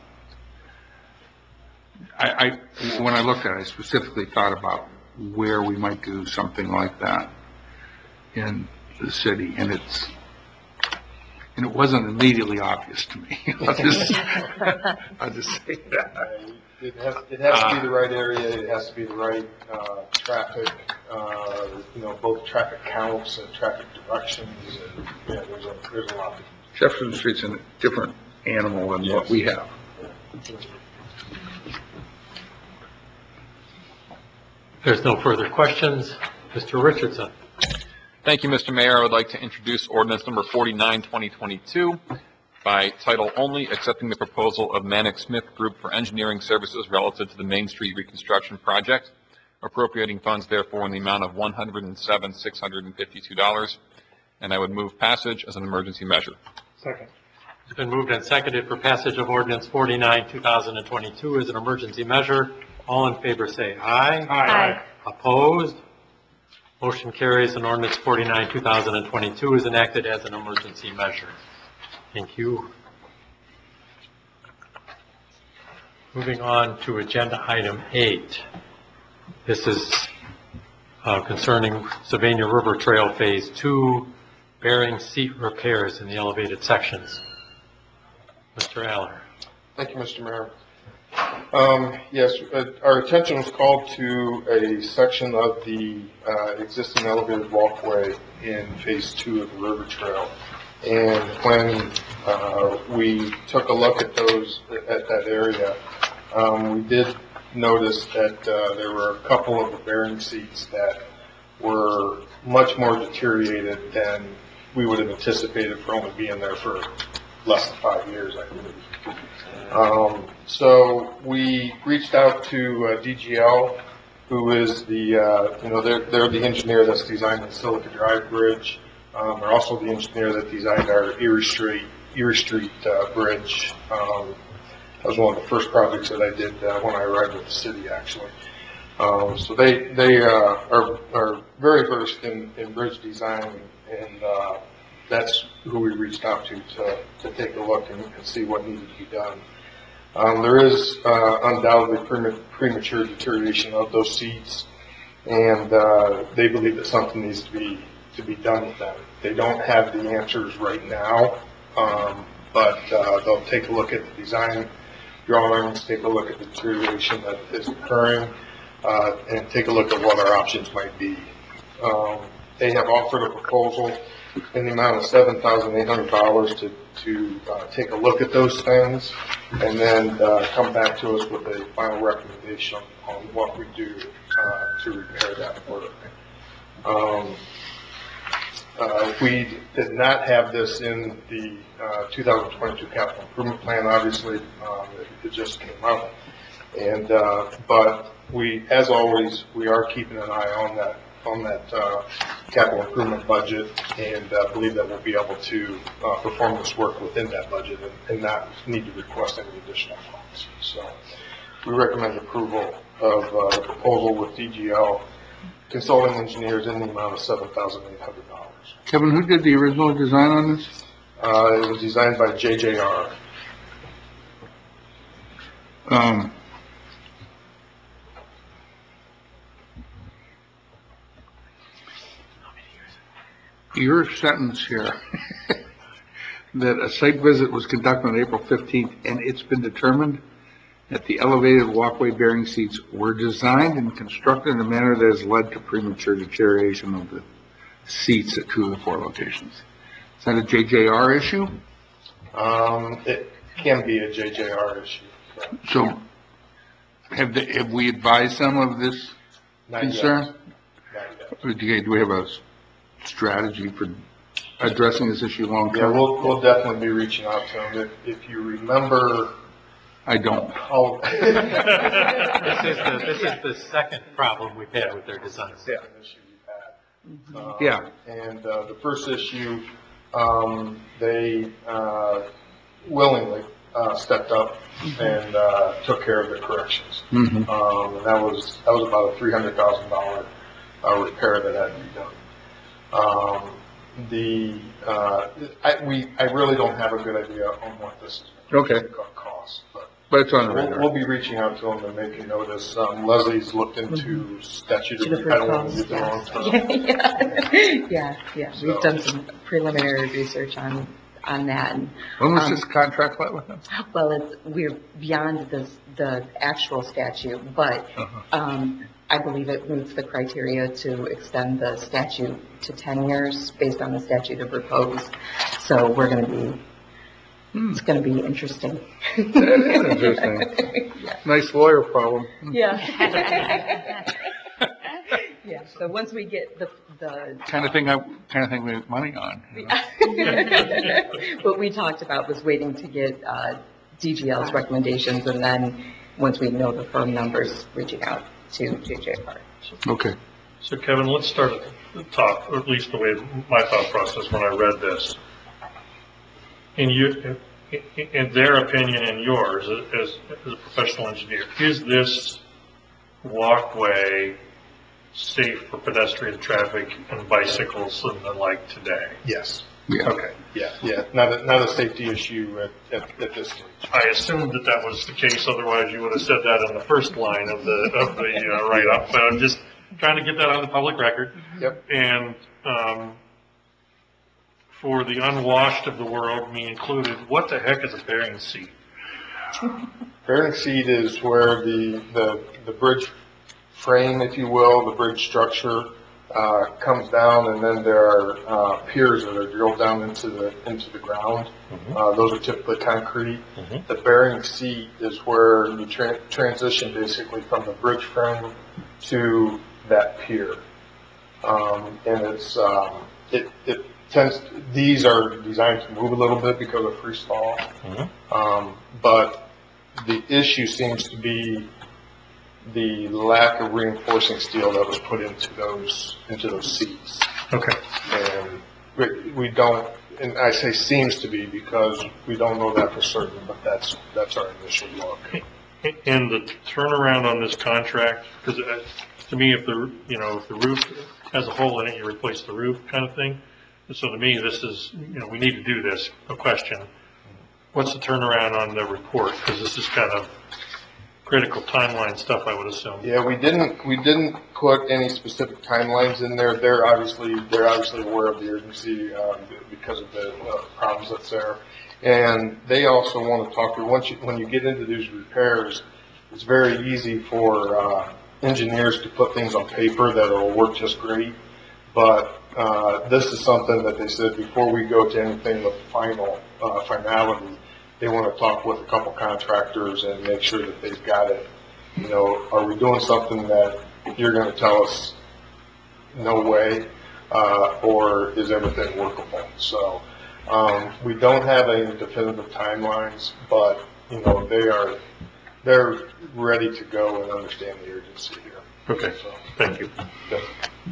When I looked at it, I specifically thought about where we might do something like that in the city, and it wasn't immediately obvious to me. I'll just say that. It has to be the right area. It has to be the right traffic. Both traffic counts and traffic directions. And yeah, there's a lot. Jefferson Street's a different animal than what we have. There's no further questions. Mr. Richardson. Thank you, Mr. Mayor. I would like to introduce ordinance number 49, 2022, by title only, accepting the proposal of Manick Smith Group for engineering services relative to the Main Street reconstruction project, appropriating funds therefore in the amount of $107,652, and I would move passage as an emergency measure. Second. It's been moved and seconded for passage of ordinance 49, 2022 as an emergency measure. All in favor say aye. Aye. Opposed? Motion carries, and ordinance 49, 2022 is enacted as an emergency measure. Thank you. Moving on to agenda item 8. This is concerning Sylvania River Trail Phase 2, bearing seat repairs in the elevated sections. Mr. Aller. Thank you, Mr. Mayor. Yes, our attention was called to a section of the existing elevated walkway in Phase 2 of the River Trail. And when we took a look at that area, we did notice that there were a couple of the bearing seats that were much more deteriorated than we would have anticipated for only being there for less than 5 years, I believe. So we reached out to DGL, who is they're the engineer that's designed the Silica Drive Bridge. They're also the engineer that designed our Erie Street Bridge. That was one of the first projects that I did when I arrived at the city, actually. So they are very versed in bridge design, and that's who we reached out to take a look and see what needed to be done. There is undoubtedly premature deterioration of those seats, and they believe that something needs to be done with them. They don't have the answers right now, but they'll take a look at the design drawings, take a look at the deterioration that is occurring, and take a look at what our options might be. They have offered a proposal in the amount of $7,800 to take a look at those things, and then come back to us with a final recommendation on what we do to repair that work. We did not have this in the 2022 capital improvement plan, obviously. It just came out. And but we, as always, we are keeping an eye on that capital improvement budget, and believe that we'll be able to perform this work within that budget and not need to request any additional funds. So we recommend approval of the proposal with DGL Consulting Engineers in the amount of $7,800. Kevin, who did the original design on this? It was designed by JJR. Your sentence here, that a site visit was conducted on April 15th, and it's been determined that the elevated walkway bearing seats were designed and constructed in a manner that has led to premature deterioration of the seats at 2 of the 4 locations. Is that a JJR issue? It can be a JJR issue. So have we advised them of this concern? Not yet. Do we have a strategy for addressing this issue long term? Yeah, we'll definitely be reaching out to them. If you remember, I don't. This is the second problem we've had with their design. Yeah. And the first issue, they willingly stepped up and took care of the corrections. Mm-hmm. And that was about a $300,000 repair that had to be done. I really don't have a good idea on what this is going to cost, but it's on the radar. We'll be reaching out to them and making notice. Leslie's looked into statute of I don't want to use the wrong term. Yeah. We've done some preliminary research on that. And, when was this contract let with them? Well, we're beyond the actual statute, but I believe it meets the criteria to extend the statute to 10 years based on the statute of repose. So we're going to be, it's going to be interesting. That is interesting. Yeah. Nice lawyer problem. Yeah. Yeah. So once we get the kind of thing we make money on. You know? What we talked about was waiting to get DGL's recommendations, and then once we know the firm numbers, reaching out to JJR. Okay. So Kevin, let's start at the top, or at least the way my thought process when I read this. In their opinion and yours, as a professional engineer, is this walkway safe for pedestrian traffic and bicycles and the like today? Yes. Yeah. Okay. Yeah. Not a safety issue at this stage. I assumed that was the case, otherwise you would have said that in the first line of the write-up, but I'm just trying to get that on the public record. Yep. And for the unwashed of the world, me included, what the heck is a bearing seat? Bearing seat is where the bridge frame, if you will, the bridge structure, comes down, and then there are piers that are drilled down into the ground. Those are typically concrete. The bearing seat is where you transition basically from the bridge frame to that pier. And it tends, these are designed to move a little bit because of freestyle. But the issue seems to be the lack of reinforcing steel that was put into those seats. Okay. And we don't, and I say seems to be because we don't know that for certain, but that's our initial look. And the turnaround on this contract, because to me, if the roof has a hole in it, you replace the roof kind of thing. And so to me, this is, we need to do this, no question. What's the turnaround on the report? Because this is kind of critical timeline stuff, I would assume. Yeah, we didn't put any specific timelines in there. They're obviously aware of the urgency because of the problems that's there, and they also want to talk to when you get into these repairs. It's very easy for engineers to put things on paper that will work just great, but this is something that they said before we go to anything with finality. They want to talk with a couple contractors and make sure that they've got it. Are we doing something that you're going to tell us no way, or is everything workable? So we don't have any definitive timelines, but they're ready to go and understand the urgency here. Okay. So thank you. Yeah.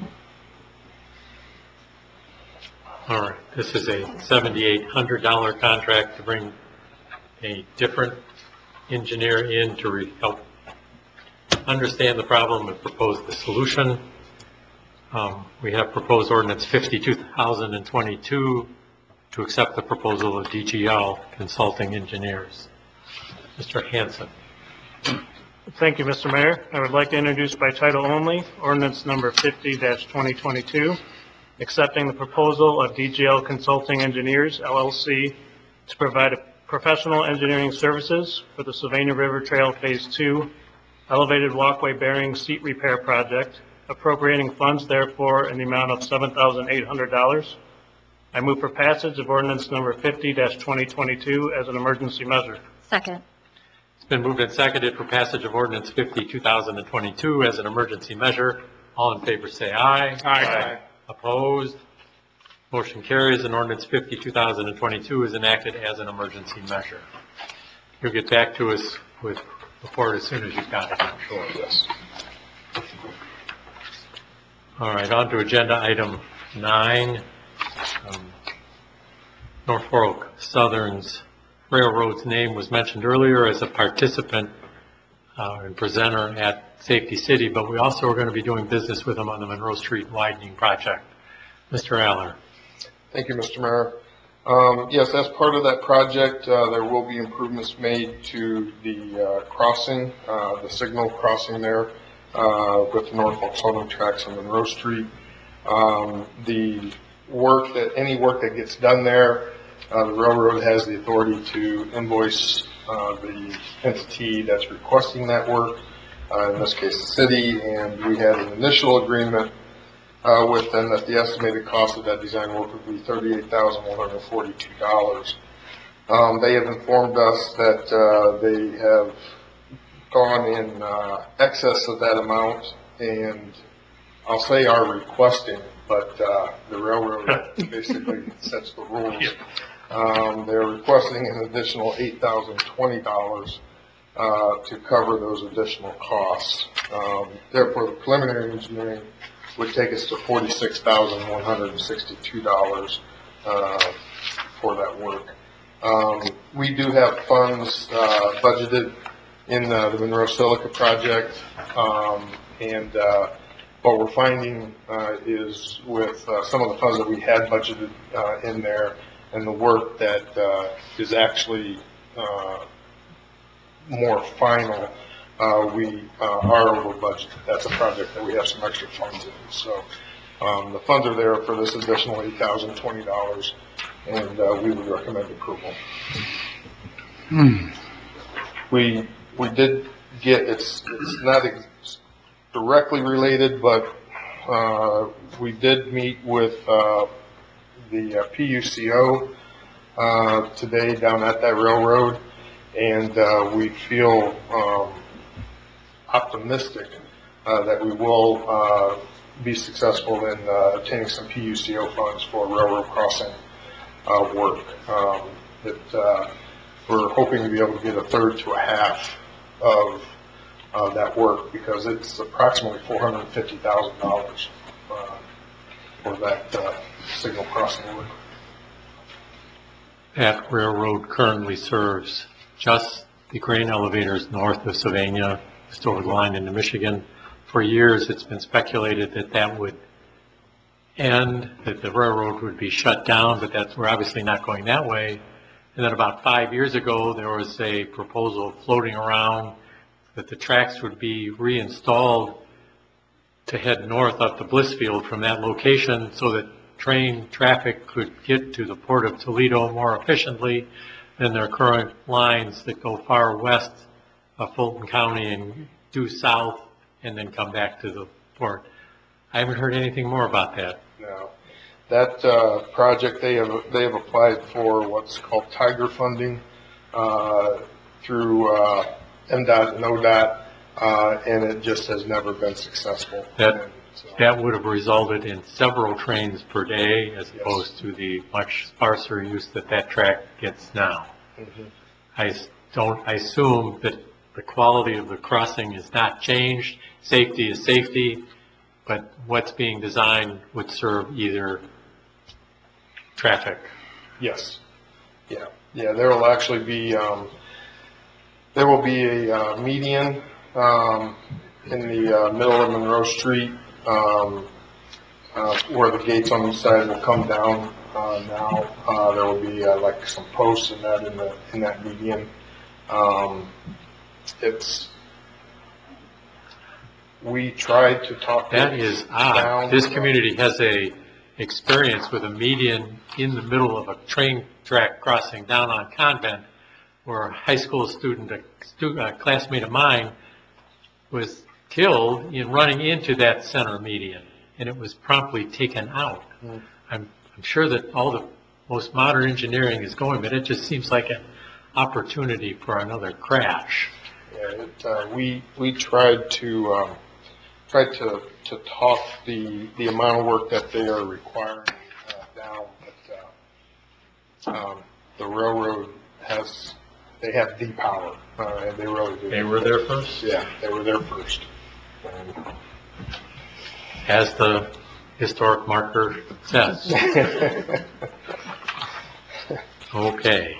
All right. This is a $7,800 contract to bring a different engineer in to help understand the problem and propose the solution. We have proposed ordinance 50/2022 to accept the proposal of DGL Consulting Engineers. Mr. Hanson. Thank you, Mr. Mayor. I would like to introduce by title only ordinance number 50-2022, accepting the proposal of DGL Consulting Engineers, LLC, to provide professional engineering services for the Sylvania River Trail Phase 2 Elevated Walkway Bearing Seat Repair Project, appropriating funds therefore in the amount of $7,800. I move for passage of ordinance number 50-2022 as an emergency measure. Second. It's been moved and seconded for passage of ordinance 50/2022 as an emergency measure. All in favor say aye. Aye. Opposed? Motion carries, and ordinance 50/2022 is enacted as an emergency measure. You'll get back to us with report as soon as you've got it, I'm sure. Yes. All right, on to agenda item 9. Norfolk Southern's Railroad's name was mentioned earlier as a participant and presenter at Safety City, but we also are going to be doing business with them on the Monroe Street widening project. Mr. Aller. Thank you, Mr. Mayor. Yes, as part of that project, there will be improvements made to the crossing, the signal crossing there with Norfolk Southern tracks on Monroe Street. Any work that gets done there, the railroad has the authority to invoice the entity that's requesting that work, in this case the city, and we had an initial agreement with them that the estimated cost of that design work would be $38,142. They have informed us that they have gone in excess of that amount, and I'll say are requesting, but the railroad basically sets the rules. They're requesting an additional $8,020 to cover those additional costs. Therefore, the preliminary engineering would take us to $46,162 for that work. We do have funds budgeted in the Monroe Silica project, and what we're finding is with some of the funds that we had budgeted in there and the work that is actually more final, we are over budget. That's a project that we have some extra funds in. So the funds are there for this additional $8,020. and we would recommend approval. We did get, it's not directly related, but we did meet with the PUCO today down at that railroad, and we feel optimistic that we will be successful in obtaining some PUCO funds for railroad crossing work. We're hoping to be able to get a third to a half of that work, because it's approximately $450,000 for that signal crossing work. That railroad currently serves just the grain elevators north of Sylvania, just over the line into Michigan. For years, it's been speculated that that would end, that the railroad would be shut down, but we're obviously not going that way. And then about 5 years ago, there was a proposal floating around that the tracks would be reinstalled to head north up to Blissfield from that location, so that train traffic could get to the Port of Toledo more efficiently than their current lines that go far west of Fulton County and due south and then come back to the port. I haven't heard anything more about that. No. That project, they have applied for what's called Tiger funding through MDOT and ODOT, and it just has never been successful. That would have resulted in several trains per day, as opposed to the much sparser use that track gets now. I assume that the quality of the crossing is not changed. Safety is safety, but what's being designed would serve either traffic. Yes. Yeah. There will actually be there will be a median in the middle of Monroe Street where the gates on each side will come down. Now there will be like some posts in that median. We tried to talk. That is odd. This community has a experience with a median in the middle of a train track crossing down on Convent, where a high school student, a classmate of mine, was killed in running into that center median, and it was promptly taken out. I'm sure that all the most modern engineering is going, but it just seems like an opportunity for another crash. Yeah, we tried to talk the amount of work that they are requiring down, but the railroad they have the power, and they really do. They were there first? Yeah, they were there first. As the historic marker says. Okay.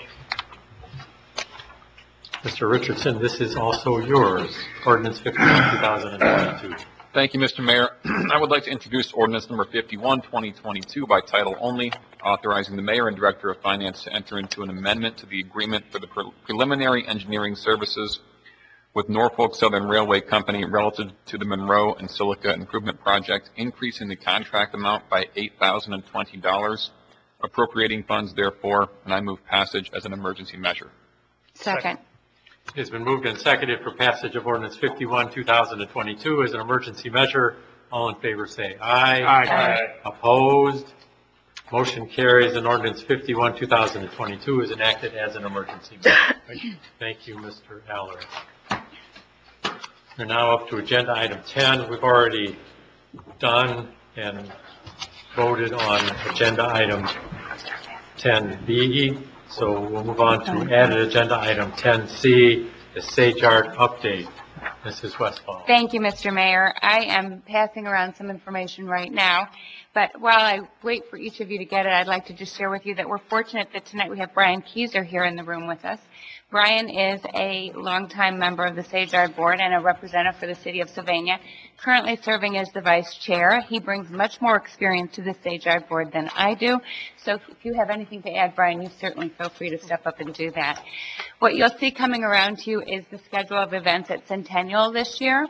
Mr. Richardson, this is also yours, Ordinance 51, 2022. Thank you, Mr. Mayor. I would like to introduce ordinance number 51, 2022 by title only, authorizing the mayor and director of finance to enter into an amendment to the agreement for the preliminary engineering services with Norfolk Southern Railway Company relative to the Monroe and Silica Improvement Project, increasing the contract amount by $8,020, appropriating funds therefore, and I move passage as an emergency measure. Second. It's been moved and seconded for passage of ordinance 51, 2022 as an emergency measure. All in favor say aye. Aye. Opposed? Motion carries, and ordinance 51, 2022 is enacted as an emergency measure. Thank you, Mr. Aller. We're now up to agenda item 10. We've already done and voted on agenda item 10B. So we'll move on to added agenda item 10C, the Sage Art update. Mrs. Westfall. Thank you, Mr. Mayor. I am passing around some information right now, but while I wait for each of you to get it, I'd like to just share with you that we're fortunate that tonight we have Brian Keyser here in the room with us. Brian is a longtime member of the Sage Art Board and a representative for the city of Sylvania, currently serving as the vice chair. He brings much more experience to the Sage Art Board than I do, so if you have anything to add, Brian, you certainly feel free to step up and do that. What you'll see coming around to you is the schedule of events at Centennial this year.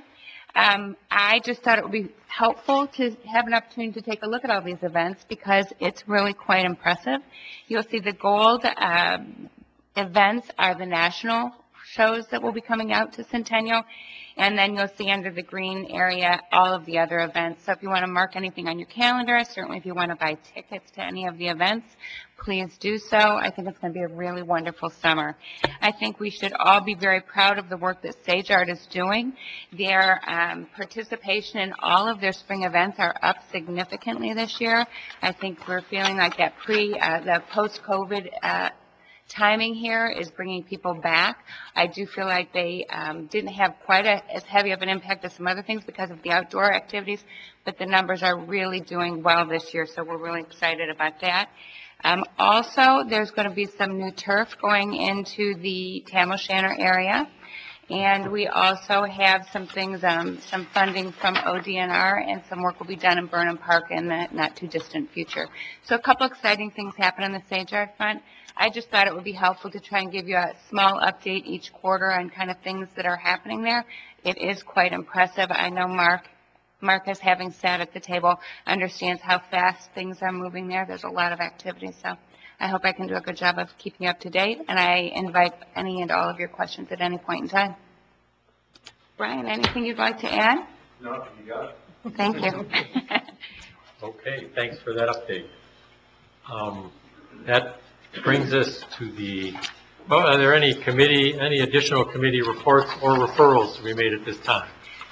I just thought it would be helpful to have an opportunity to take a look at all these events because it's really quite impressive. You'll see the gold events are the national shows that will be coming out to Centennial, and then you'll see under the green area all of the other events. So if you want to mark anything on your calendar, certainly if you want to buy tickets to any of the events, please do so. I think it's going to be a really wonderful summer. I think we should all be very proud of the work that Sage Art is doing. Their participation in all of their spring events are up significantly this year. I think we're feeling like that the post-COVID timing here is bringing people back. I do feel like they didn't have quite as heavy of an impact as some other things because of the outdoor activities, but the numbers are really doing well this year, so we're really excited about that. Also, there's going to be some new turf going into the Tam O'Shanter area, and we also have some things, some funding from ODNR, and some work will be done in Burnham Park in the not-too-distant future. So a couple exciting things happen on the Sage Art front. I just thought it would be helpful to try and give you a small update each quarter on kind of things that are happening there. It is quite impressive. I know Marcus, having sat at the table, understands how fast things are moving there. There's a lot of activity, so I hope I can do a good job of keeping you up to date, and I invite any and all of your questions at any point in time. Brian, anything you'd like to add? No, you got it. Thank you. Okay, thanks for that update. That brings us to well, are there any additional committee reports or referrals to be made at this time?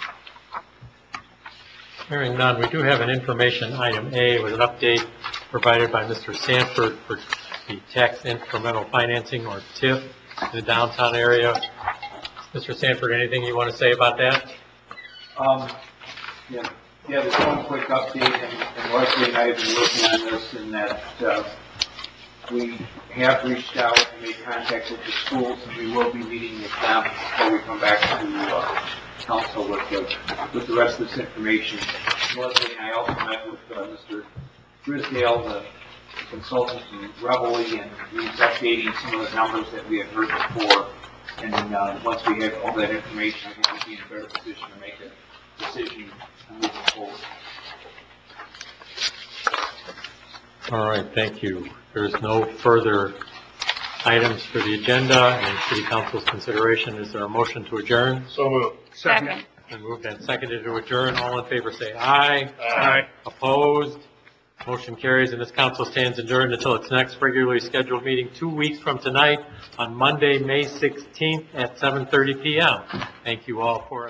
Hearing none, we do have an information item A with an update provided by Mr. Sanford for the tax incremental financing, or TIF, in the downtown area. Mr. Sanford, anything you want to say about that? Yeah, there's one quick update, and Leslie and I have been working on this, in that we have reached out and made contact with the schools, and we will be meeting with them before we come back to council with the rest of this information. Leslie and I also met with Mr. Grisdale, the consultant from Reveille, and he's updating some of the numbers that we had heard before. And once we have all that information, I think we'll be in a better position to make a decision moving forward. All right, thank you. There's no further items for the agenda and City Council's consideration. Is there a motion to adjourn? So moved. Second. And moved and seconded to adjourn. All in favor say aye. Aye. Opposed? Motion carries, and this council stands adjourned until its next regularly scheduled meeting 2 weeks from tonight on Monday, May 16th at 7:30 p.m. Thank you all for